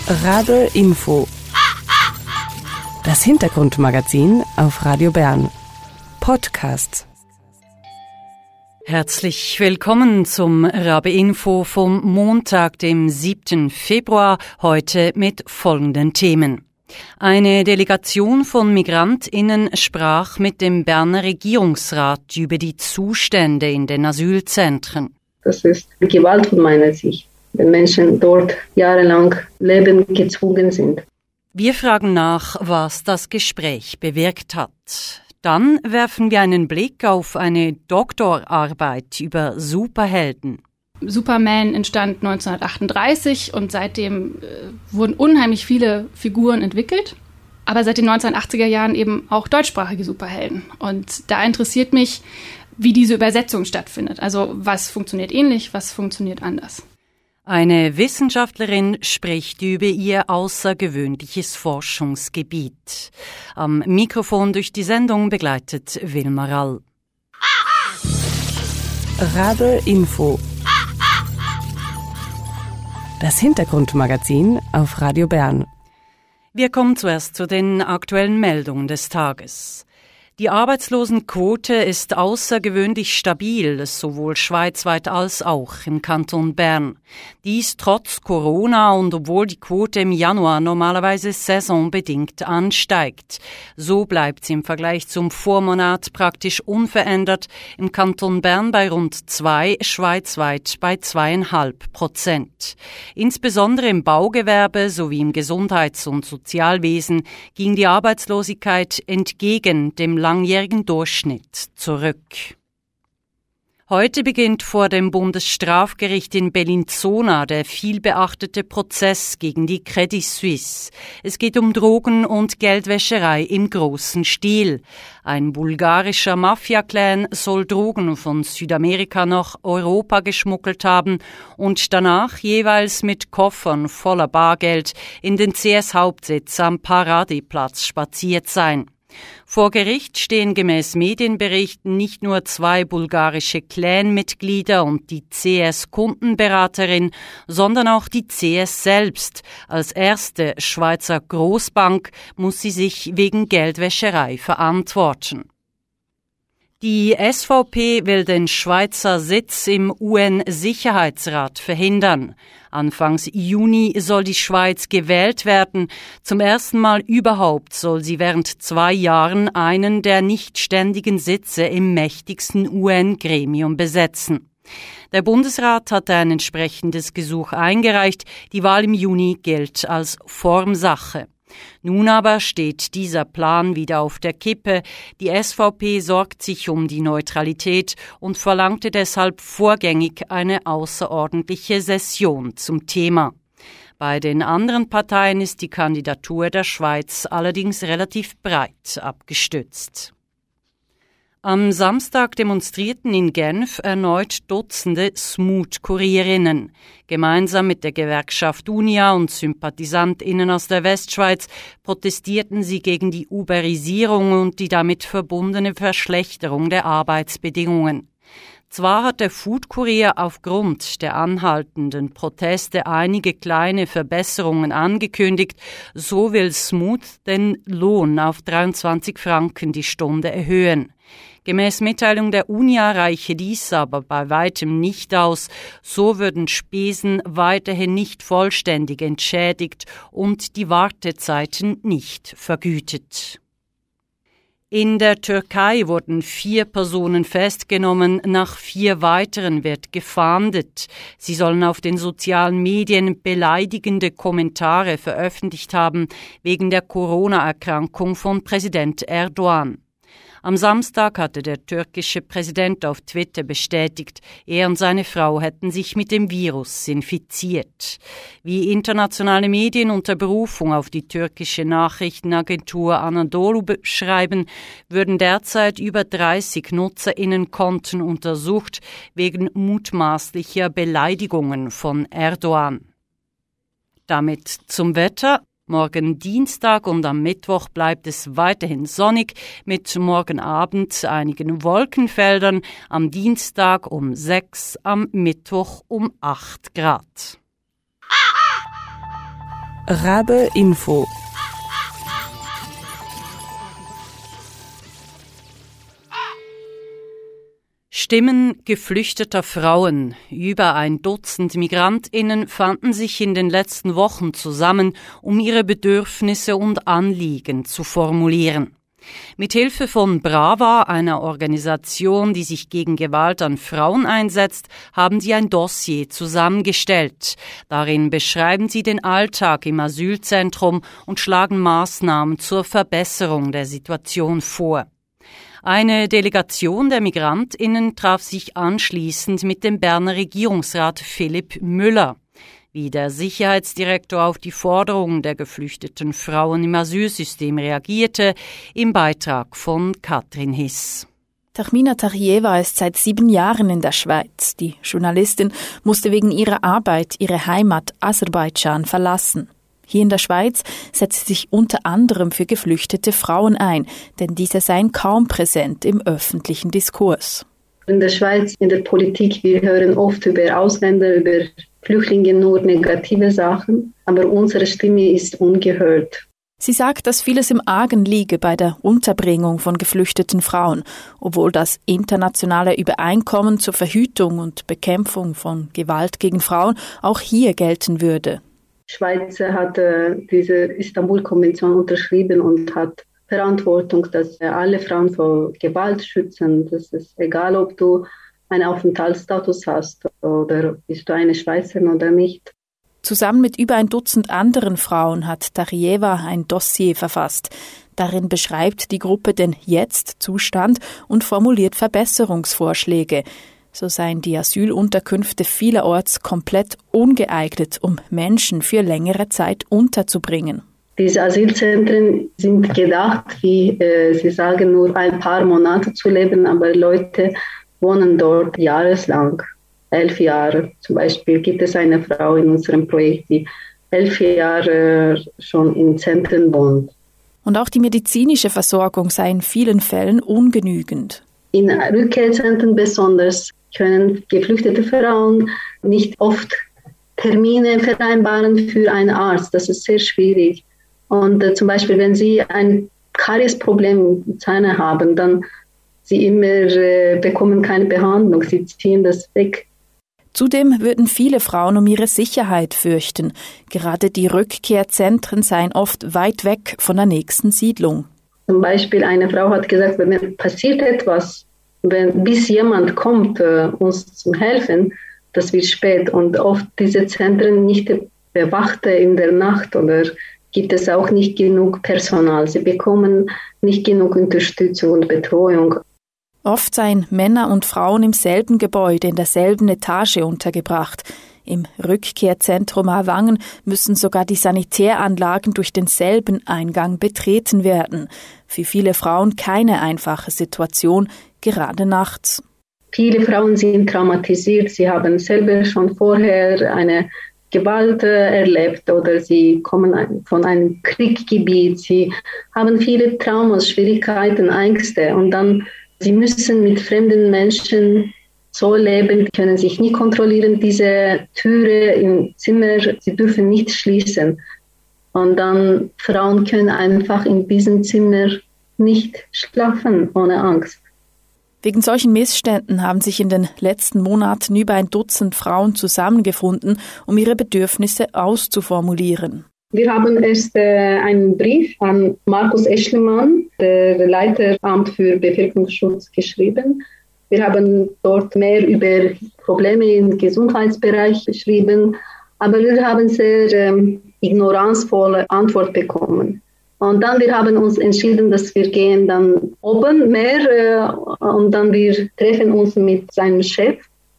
Radl Info. Das Hintergrundmagazin auf Radio Bern. Podcast. Herzlich willkommen zum Radl Info vom Montag, dem 7. Februar, heute mit folgenden Themen. Eine Delegation von MigrantInnen sprach mit dem Berner Regierungsrat über die Zustände in den Asylzentren. Das ist Gewalt von meiner Sicht, wenn Menschen dort jahrelang leben gezwungen sind. Wir fragen nach, was das Gespräch bewirkt hat. Dann werfen wir einen Blick auf eine Doktorarbeit über Superhelden. Superman entstand 1938 und seitdem wurden unheimlich viele Figuren entwickelt. Aber seit den 1980er Jahren eben auch deutschsprachige Superhelden. Und da interessiert mich, wie diese Übersetzung stattfindet. Also was funktioniert ähnlich, was funktioniert anders. Eine Wissenschaftlerin spricht über ihr außergewöhnliches Forschungsgebiet. Am Mikrofon durch die Sendung begleitet Wilma Rall. Radl Info. Das Hintergrundmagazin auf Radio Bern. Wir kommen zuerst zu den aktuellen Meldungen des Tages. Die Arbeitslosenquote ist außergewöhnlich stabil, sowohl schweizweit als auch im Kanton Bern. Dies trotz Corona und obwohl die Quote im Januar normalerweise saisonbedingt ansteigt. So bleibt sie im Vergleich zum Vormonat praktisch unverändert, im Kanton Bern bei rund 2, schweizweit bei 2,5%. Insbesondere im Baugewerbe sowie im Gesundheits- und Sozialwesen ging die Arbeitslosigkeit entgegen dem langjährigen Durchschnitt zurück. Heute beginnt vor dem Bundesstrafgericht in Bellinzona der vielbeachtete Prozess gegen die Credit Suisse. Es geht um Drogen- und Geldwäscherei im großen Stil. Ein bulgarischer Mafia-Clan soll Drogen von Südamerika nach Europa geschmuggelt haben und danach jeweils mit Koffern voller Bargeld in den CS-Hauptsitz am Paradiplatz spaziert sein. Vor Gericht stehen gemäß Medienberichten nicht nur 2 bulgarische Clan-Mitglieder und die CS-Kundenberaterin, sondern auch die CS selbst. Als erste Schweizer Großbank muss sie sich wegen Geldwäscherei verantworten. Die SVP will den Schweizer Sitz im UN-Sicherheitsrat verhindern. Anfangs Juni soll die Schweiz gewählt werden. Zum ersten Mal überhaupt soll sie während 2 Jahren einen der nicht ständigen Sitze im mächtigsten UN-Gremium besetzen. Der Bundesrat hatte ein entsprechendes Gesuch eingereicht. Die Wahl im Juni gilt als Formsache. Nun aber steht dieser Plan wieder auf der Kippe. Die SVP sorgt sich um die Neutralität und verlangte deshalb vorgängig eine außerordentliche Session zum Thema. Bei den anderen Parteien ist die Kandidatur der Schweiz allerdings relativ breit abgestützt. Am Samstag demonstrierten in Genf erneut Dutzende Smooth-Kurierinnen. Gemeinsam mit der Gewerkschaft Unia und SympathisantInnen aus der Westschweiz protestierten sie gegen die Uberisierung und die damit verbundene Verschlechterung der Arbeitsbedingungen. Zwar hat der Food-Kurier aufgrund der anhaltenden Proteste einige kleine Verbesserungen angekündigt, so will Smooth den Lohn auf 23 Franken die Stunde erhöhen. Gemäß Mitteilung der Unia reiche dies aber bei weitem nicht aus, so würden Spesen weiterhin nicht vollständig entschädigt und die Wartezeiten nicht vergütet. In der Türkei wurden 4 Personen festgenommen, nach 4 weiteren wird gefahndet. Sie sollen auf den sozialen Medien beleidigende Kommentare veröffentlicht haben wegen der Corona-Erkrankung von Präsident Erdogan. Am Samstag hatte der türkische Präsident auf Twitter bestätigt, er und seine Frau hätten sich mit dem Virus infiziert. Wie internationale Medien unter Berufung auf die türkische Nachrichtenagentur Anadolu schreiben, würden derzeit über 30 NutzerInnenkonten untersucht wegen mutmaßlicher Beleidigungen von Erdogan. Damit zum Wetter. Morgen Dienstag und am Mittwoch bleibt es weiterhin sonnig mit morgen Abend einigen Wolkenfeldern, am Dienstag um 6, am Mittwoch um 8 Grad. Rabe Info. Stimmen geflüchteter Frauen. Über ein Dutzend MigrantInnen fanden sich in den letzten Wochen zusammen, um ihre Bedürfnisse und Anliegen zu formulieren. Mithilfe von Brava, einer Organisation, die sich gegen Gewalt an Frauen einsetzt, haben sie ein Dossier zusammengestellt. Darin beschreiben sie den Alltag im Asylzentrum und schlagen Maßnahmen zur Verbesserung der Situation vor. Eine Delegation der MigrantInnen traf sich anschließend mit dem Berner Regierungsrat Philipp Müller. Wie der Sicherheitsdirektor auf die Forderungen der geflüchteten Frauen im Asylsystem reagierte, im Beitrag von Katrin Hiss. Tahmina Tarieva ist seit 7 Jahren in der Schweiz. Die Journalistin musste wegen ihrer Arbeit ihre Heimat Aserbaidschan verlassen. Hier in der Schweiz setzt sie sich unter anderem für geflüchtete Frauen ein, denn diese seien kaum präsent im öffentlichen Diskurs. In der Schweiz, in der Politik, wir hören oft über Ausländer, über Flüchtlinge nur negative Sachen, aber unsere Stimme ist ungehört. Sie sagt, dass vieles im Argen liege bei der Unterbringung von geflüchteten Frauen, obwohl das internationale Übereinkommen zur Verhütung und Bekämpfung von Gewalt gegen Frauen auch hier gelten würde. Die Schweiz hat diese Istanbul-Konvention unterschrieben und hat Verantwortung, dass alle Frauen vor Gewalt schützen. Das ist egal, ob du einen Aufenthaltsstatus hast oder bist du eine Schweizerin oder nicht. Zusammen mit über ein Dutzend anderen Frauen hat Tarieva ein Dossier verfasst. Darin beschreibt die Gruppe den Jetzt-Zustand und formuliert Verbesserungsvorschläge. So seien die Asylunterkünfte vielerorts komplett ungeeignet, um Menschen für längere Zeit unterzubringen. Diese Asylzentren sind gedacht, wie Sie sagen, nur ein paar Monate zu leben, aber Leute wohnen dort jahreslang, 11 Jahre. Zum Beispiel gibt es eine Frau in unserem Projekt, die 11 Jahre schon in Zentren wohnt. Und auch die medizinische Versorgung sei in vielen Fällen ungenügend. In Rückkehrzentren besonders können geflüchtete Frauen nicht oft Termine vereinbaren für einen Arzt. Das ist sehr schwierig. Und zum Beispiel, wenn Sie ein Kariesproblem mit Zähnen haben, dann Sie immer bekommen keine Behandlung. Sie ziehen das weg. Zudem würden viele Frauen um ihre Sicherheit fürchten. Gerade die Rückkehrzentren seien oft weit weg von der nächsten Siedlung. Zum Beispiel eine Frau hat gesagt, wenn passiert etwas, bis jemand kommt, uns zu helfen, das wird spät. Und oft diese Zentren nicht bewacht in der Nacht oder gibt es auch nicht genug Personal. Sie bekommen nicht genug Unterstützung und Betreuung. Oft seien Männer und Frauen im selben Gebäude, in derselben Etage untergebracht. Im Rückkehrzentrum Aarwangen müssen sogar die Sanitäranlagen durch denselben Eingang betreten werden. Für viele Frauen keine einfache Situation, gerade nachts. Viele Frauen sind traumatisiert. Sie haben selber schon vorher eine Gewalt erlebt oder sie kommen von einem Kriegsgebiet. Sie haben viele Traumas, Schwierigkeiten, Ängste und dann sie müssen mit fremden Menschen so leben, können sich nicht kontrollieren. Diese Türe im Zimmer, sie dürfen nicht schließen. Und dann Frauen können einfach in diesem Zimmer nicht schlafen ohne Angst. Wegen solchen Missständen haben sich in den letzten Monaten über ein Dutzend Frauen zusammengefunden, um ihre Bedürfnisse auszuformulieren. Wir haben erst einen Brief an Markus Eschlimann, der Leiteramt für Bevölkerungsschutz, geschrieben. Wir haben dort mehr über Probleme im Gesundheitsbereich geschrieben, aber wir haben sehr ignoranzvolle Antwort bekommen. Und dann wir haben uns entschieden, dass wir gehen dann oben mehr und dann wir treffen uns mit seinem Chef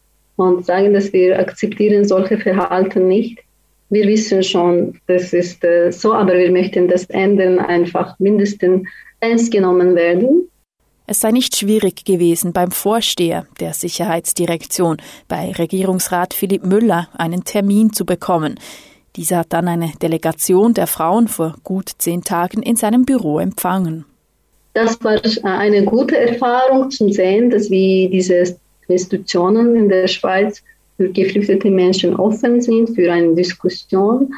und sagen, dass wir akzeptieren solche Verhalten nicht. Wir wissen schon, das ist so, aber wir möchten das ändern, einfach mindestens ernst genommen werden. Es sei nicht schwierig gewesen, beim Vorsteher der Sicherheitsdirektion, bei Regierungsrat Philipp Müller, einen Termin zu bekommen. Dieser hat dann eine Delegation der Frauen vor gut 10 Tagen in seinem Büro empfangen. Das war eine gute Erfahrung zu sehen, dass wie diese Institutionen in der Schweiz für geflüchtete Menschen offen sind, für eine Diskussion.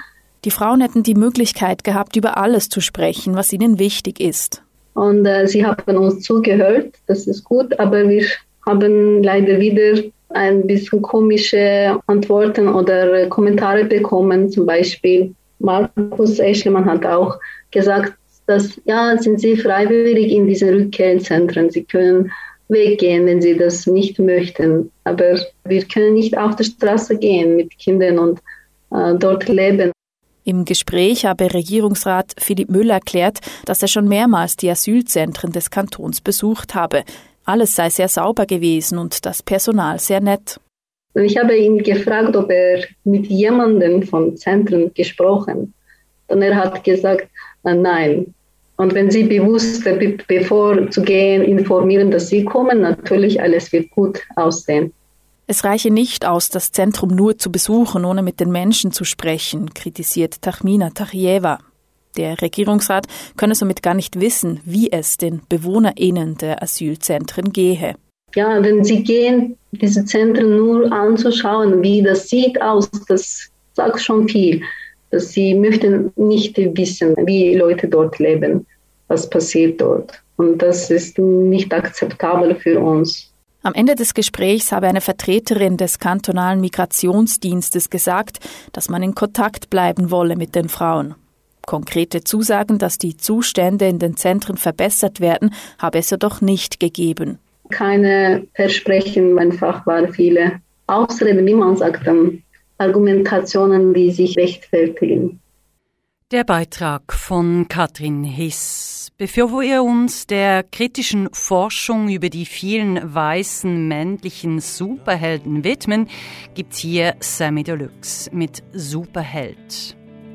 Die Frauen hätten die Möglichkeit gehabt, über alles zu sprechen, was ihnen wichtig ist. Und sie haben uns zugehört, das ist gut, aber wir haben leider wieder ein bisschen komische Antworten oder Kommentare bekommen. Zum Beispiel Markus Eschlimann hat auch gesagt, dass sind Sie freiwillig in diesen Rückkehrzentren. Sie können weggehen, wenn Sie das nicht möchten. Aber wir können nicht auf der Straße gehen mit Kindern und dort leben. Im Gespräch habe Regierungsrat Philipp Müller erklärt, dass er schon mehrmals die Asylzentren des Kantons besucht habe. Alles sei sehr sauber gewesen und das Personal sehr nett. Ich habe ihn gefragt, ob er mit jemandem von Zentren gesprochen hat. Und er hat gesagt, nein. Und wenn Sie bewusst, bevor zu gehen, informieren, dass Sie kommen, natürlich alles wird gut aussehen. Es reiche nicht aus, das Zentrum nur zu besuchen, ohne mit den Menschen zu sprechen, kritisiert Tahmina Tarieva. Der Regierungsrat könne somit gar nicht wissen, wie es den BewohnerInnen der Asylzentren gehe. Ja, wenn Sie gehen, diese Zentren nur anzuschauen, wie das sieht aus, das sagt schon viel. Dass Sie möchten nicht wissen, wie Leute dort leben, was passiert dort. Und das ist nicht akzeptabel für uns. Am Ende des Gesprächs habe eine Vertreterin des kantonalen Migrationsdienstes gesagt, dass man in Kontakt bleiben wolle mit den Frauen. Konkrete Zusagen, dass die Zustände in den Zentren verbessert werden, habe es jedoch nicht gegeben. Keine Versprechen, einfach waren viele Ausreden, wie man sagt, Argumentationen, die sich rechtfertigen. Der Beitrag von Katrin Hiss. Bevor wir uns der kritischen Forschung über die vielen weißen männlichen Superhelden widmen, gibt's hier Samy Deluxe mit Superheld.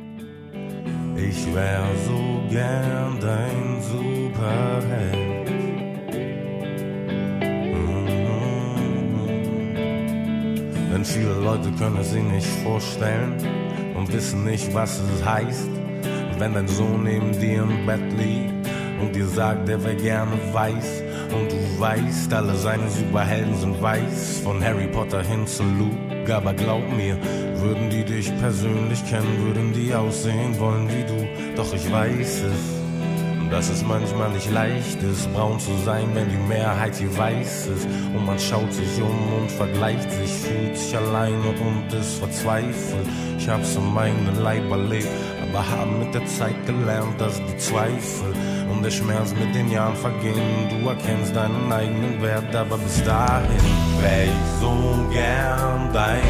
Ich wär so gern dein Superheld. Denn viele Leute können es sich nicht vorstellen und wissen nicht, was es heißt, wenn dein Sohn neben dir im Bett liegt und dir sagt, er wär gerne weiß. Und du weißt, alle seine Superhelden sind weiß, von Harry Potter hin zu Luke. Aber glaub mir, würden die dich persönlich kennen, würden die aussehen wollen wie du. Doch ich weiß es, dass es manchmal nicht leicht ist, braun zu sein, wenn die Mehrheit hier weiß ist. Und man schaut sich um und vergleicht sich, fühlt sich alleine und ist verzweifelt. Ich hab's in meinem Leib erlebt, aber haben mit der Zeit gelernt, dass die Zweifel und der Schmerz mit den Jahren vergehen. Du erkennst deinen eigenen Wert, aber bis dahin wär ich so gern dein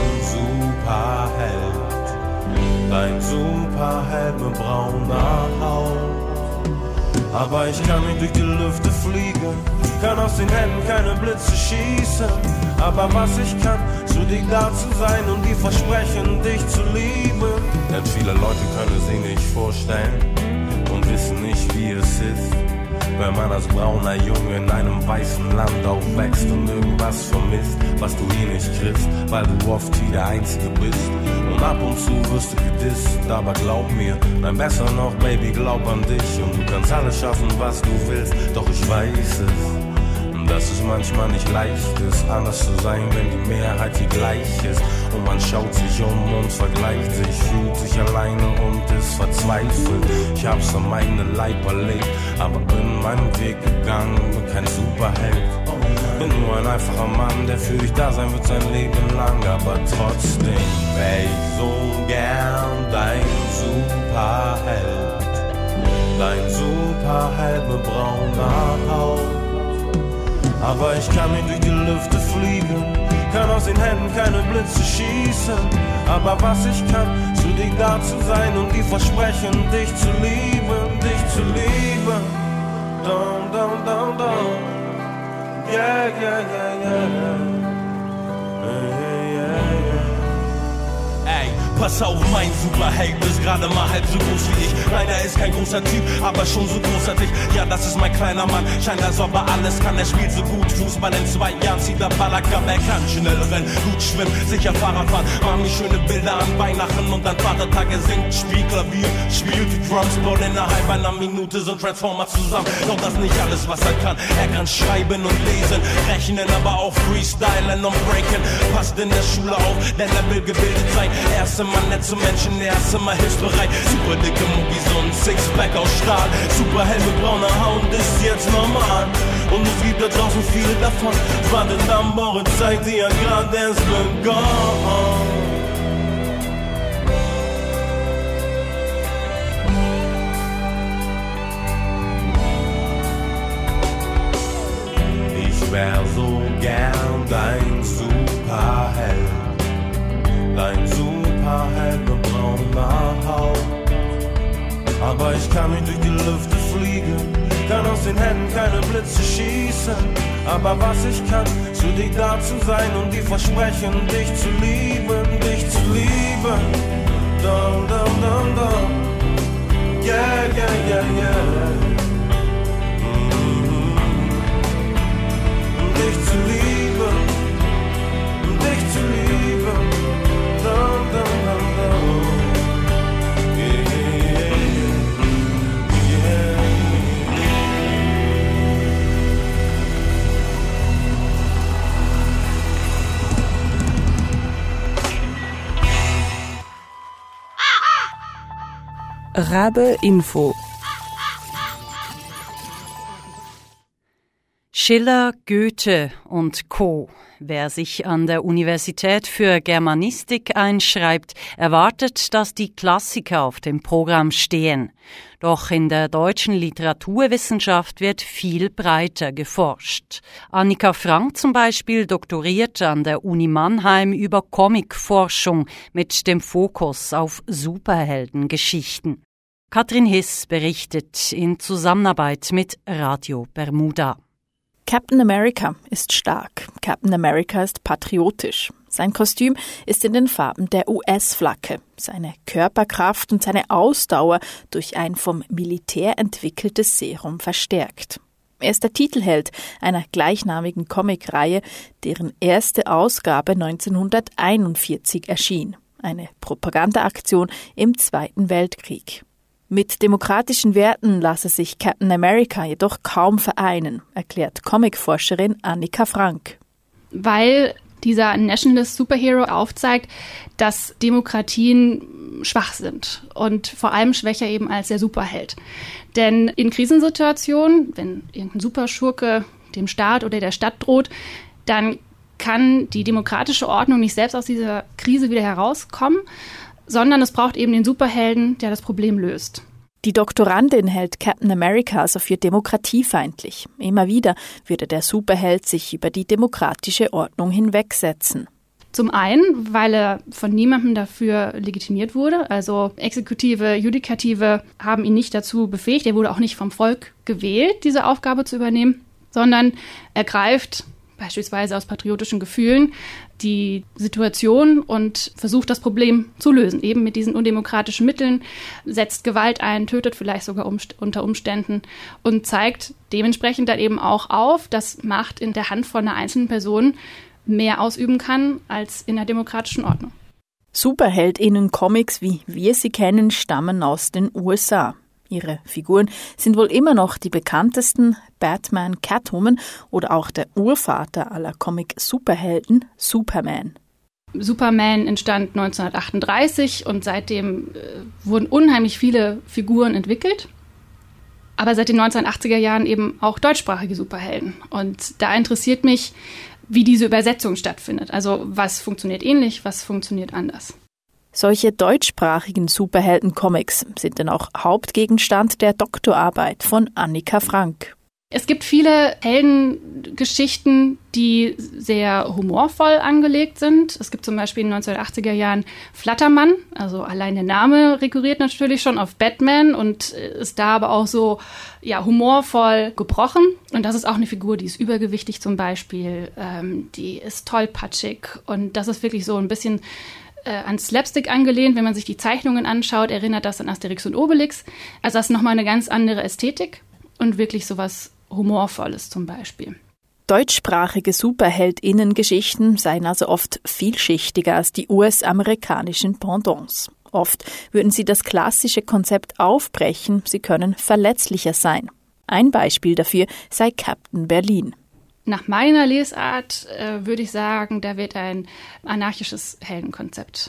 Superheld. Dein Superheld mit brauner Haut. Aber ich kann nicht durch die Lüfte fliegen, kann aus den Händen keine Blitze schießen. Aber was ich kann, für dich da zu sein und die versprechen, dich zu lieben. Denn viele Leute können sich nicht vorstellen und wissen nicht, wie es ist, wenn man als brauner Junge in einem weißen Land aufwächst und irgendwas vermisst, was du hier nicht kriegst, weil du oft hier der Einzige bist. Und ab und zu wirst du gedisst, aber glaub mir, nein, besser noch, Baby, glaub an dich. Und du kannst alles schaffen, was du willst, doch ich weiß es, dass es manchmal nicht leicht ist, anders zu sein, wenn die Mehrheit hier gleich ist. Und man schaut sich um und vergleicht sich, fühlt sich alleine und ist verzweifelt. Ich hab's an meinem Leib erlebt, aber bin meinen Weg gegangen, bin kein Superheld. Bin nur ein einfacher Mann, der für dich da sein wird sein Leben lang. Aber trotzdem wär ich so gern dein Superheld. Dein Superheld mit brauner Haut. Aber ich kann nicht durch die Lüfte fliegen, kann aus den Händen keine Blitze schießen. Aber was ich kann, für dich da zu sein und die versprechen, dich zu lieben, dich zu lieben. Dum, dum, dum, dum. Yeah, yeah, yeah, yeah. Pass auf, mein Superheld ist gerade mal halb so groß wie ich. Nein, er ist kein großer Typ, aber schon so großartig. Ja, das ist mein kleiner Mann, scheint als ob er alles kann. Er spielt so gut Fußball, in 2 Jahren zieht er Ballakam. Er kann schnell rennen, gut schwimmen, sicher Fahrrad fahren. Mach mir schöne Bilder an Weihnachten und an Vatertag. Er singt, spielt Klavier, spielt die Drums. Baut innerhalb einer Minute so ein Transformer zusammen. Doch das ist nicht alles, was er kann. Er kann schreiben und lesen, rechnen, aber auch freestylen und breaken. Passt in der Schule auf, denn er will gebildet sein. Erst im immer nett zum Menschen, er ist immer hilfsbereit. Super dicke Muckis und Sixpack aus Stahl. Superheld mit brauner Haut ist jetzt normal. Und es gibt da draußen viele davon. Wartet am Bord, zeigt dir grad erst begonnen. Ich wär so gern dein Superheld. Dein Superheld mit brauner Haut. Aber ich kann nicht durch die Lüfte fliegen, kann aus den Händen keine Blitze schießen. Aber was ich kann, ist für dich da zu sein und die versprechen, dich zu lieben, dich zu lieben. Dum, dum, dum, dum. Yeah, yeah, yeah, yeah. Dich zu lieben, dich zu lieben. Dum, dum, dum, dum. Rabe Info. Schiller, Goethe und Co. Wer sich an der Universität für Germanistik einschreibt, erwartet, dass die Klassiker auf dem Programm stehen. Doch in der deutschen Literaturwissenschaft wird viel breiter geforscht. Annika Frank zum Beispiel doktoriert an der Uni Mannheim über Comicforschung mit dem Fokus auf Superheldengeschichten. Katrin Hiss berichtet in Zusammenarbeit mit Radio Bermuda. Captain America ist stark. Captain America ist patriotisch. Sein Kostüm ist in den Farben der US-Flagge. Seine Körperkraft und seine Ausdauer durch ein vom Militär entwickeltes Serum verstärkt. Er ist der Titelheld einer gleichnamigen Comicreihe, deren erste Ausgabe 1941 erschien. Eine Propagandaaktion im Zweiten Weltkrieg. Mit demokratischen Werten lasse sich Captain America jedoch kaum vereinen, erklärt Comicforscherin Annika Frank. Weil dieser Nationalist Superhero aufzeigt, dass Demokratien schwach sind und vor allem schwächer eben als der Superheld. Denn in Krisensituationen, wenn irgendein Superschurke dem Staat oder der Stadt droht, dann kann die demokratische Ordnung nicht selbst aus dieser Krise wieder herauskommen, sondern es braucht eben den Superhelden, der das Problem löst. Die Doktorandin hält Captain America also für demokratiefeindlich. Immer wieder würde der Superheld sich über die demokratische Ordnung hinwegsetzen. Zum einen, weil er von niemandem dafür legitimiert wurde. Also Exekutive, Judikative haben ihn nicht dazu befähigt. Er wurde auch nicht vom Volk gewählt, diese Aufgabe zu übernehmen, sondern er greift beispielsweise aus patriotischen Gefühlen die Situation und versucht, das Problem zu lösen. Eben mit diesen undemokratischen Mitteln, setzt Gewalt ein, tötet vielleicht sogar unter Umständen und zeigt dementsprechend dann eben auch auf, dass Macht in der Hand von einer einzelnen Person mehr ausüben kann als in der demokratischen Ordnung. SuperheldInnen-Comics, wie wir sie kennen, stammen aus den USA. Ihre Figuren sind wohl immer noch die bekanntesten: Batman, Catwoman oder auch der Urvater aller Comic-Superhelden, Superman. Superman entstand 1938 und seitdem wurden unheimlich viele Figuren entwickelt. Aber seit den 1980er Jahren eben auch deutschsprachige Superhelden. Und da interessiert mich, wie diese Übersetzung stattfindet. Also was funktioniert ähnlich, was funktioniert anders. Solche deutschsprachigen Superhelden-Comics sind dann auch Hauptgegenstand der Doktorarbeit von Annika Frank. Es gibt viele Heldengeschichten, die sehr humorvoll angelegt sind. Es gibt zum Beispiel in den 1980er Jahren Flattermann, also allein der Name rekurriert natürlich schon auf Batman und ist da aber auch so humorvoll gebrochen. Und das ist auch eine Figur, die ist übergewichtig zum Beispiel, die ist tollpatschig und das ist wirklich so ein bisschen an Slapstick angelehnt. Wenn man sich die Zeichnungen anschaut, erinnert das an Asterix und Obelix. Also das ist nochmal eine ganz andere Ästhetik und wirklich sowas Humorvolles zum Beispiel. Deutschsprachige SuperheldInnen-Geschichten seien also oft vielschichtiger als die US-amerikanischen Pendants. Oft würden sie das klassische Konzept aufbrechen, sie können verletzlicher sein. Ein Beispiel dafür sei Captain Berlin. Nach meiner Lesart würde ich sagen, da wird ein anarchisches Heldenkonzept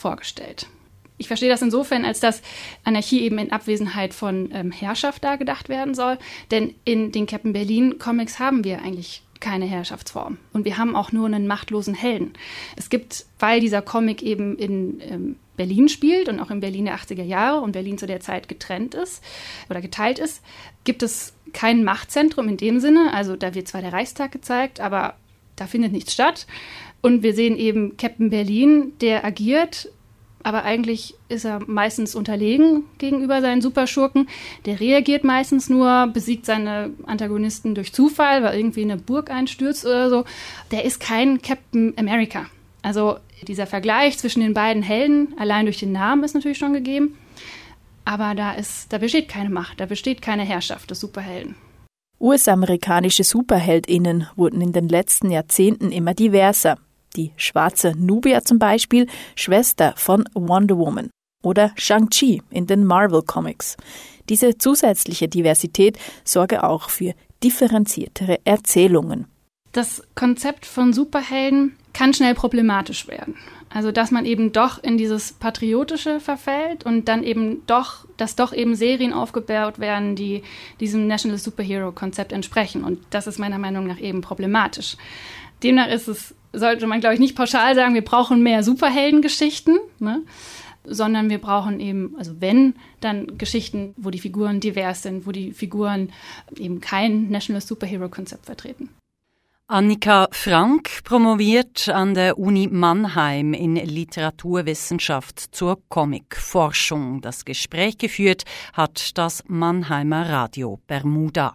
vorgestellt. Ich verstehe das insofern, als dass Anarchie eben in Abwesenheit von Herrschaft da gedacht werden soll. Denn in den Captain Berlin-Comics haben wir eigentlich keine Herrschaftsform. Und wir haben auch nur einen machtlosen Helden. Es gibt, weil dieser Comic eben in Berlin spielt und auch in Berlin der 80er Jahre und Berlin zu der Zeit geteilt ist, gibt es kein Machtzentrum in dem Sinne. Also da wird zwar der Reichstag gezeigt, aber da findet nichts statt. Und wir sehen eben Captain Berlin, der agiert, aber eigentlich ist er meistens unterlegen gegenüber seinen Superschurken. Der reagiert meistens nur, besiegt seine Antagonisten durch Zufall, weil irgendwie eine Burg einstürzt oder so. Der ist kein Captain America. Also dieser Vergleich zwischen den beiden Helden, allein durch den Namen, ist natürlich schon gegeben. Aber da besteht keine Macht, da besteht keine Herrschaft des Superhelden. US-amerikanische SuperheldInnen wurden in den letzten Jahrzehnten immer diverser. Die schwarze Nubia zum Beispiel, Schwester von Wonder Woman. Oder Shang-Chi in den Marvel-Comics. Diese zusätzliche Diversität sorge auch für differenziertere Erzählungen. Das Konzept von Superhelden kann schnell problematisch werden. Also dass man eben doch in dieses Patriotische verfällt und dann eben dass doch eben Serien aufgebaut werden, die diesem National Superhero-Konzept entsprechen. Und das ist meiner Meinung nach eben problematisch. Demnach sollte man, glaube ich, nicht pauschal sagen, wir brauchen mehr Superheldengeschichten, ne? Sondern wir brauchen eben, also wenn, dann Geschichten, wo die Figuren divers sind, wo die Figuren eben kein National Superhero-Konzept vertreten. Annika Frank promoviert an der Uni Mannheim in Literaturwissenschaft zur Comicforschung. Das Gespräch geführt hat das Mannheimer Radio Bermuda.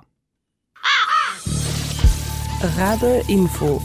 Rabe Info.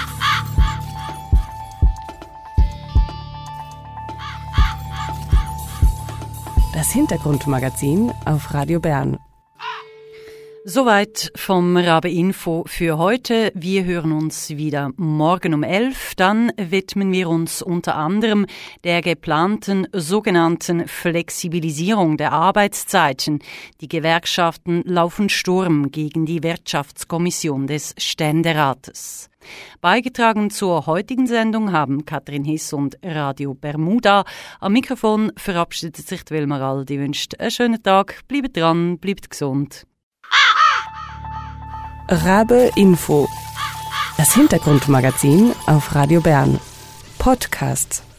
Das Hintergrundmagazin auf Radio Bern. Soweit vom Rabe Info für heute. Wir hören uns wieder morgen um 11. Dann widmen wir uns unter anderem der geplanten sogenannten Flexibilisierung der Arbeitszeiten. Die Gewerkschaften laufen Sturm gegen die Wirtschaftskommission des Ständerates. Beigetragen zur heutigen Sendung haben Katrin Hiss und Radio Bermuda. Am Mikrofon verabschiedet sich Wilmar All. Die wünscht einen schönen Tag. Bleibt dran, bleibt gesund. Rabe Info. Das Hintergrundmagazin auf Radio Bern. Podcast.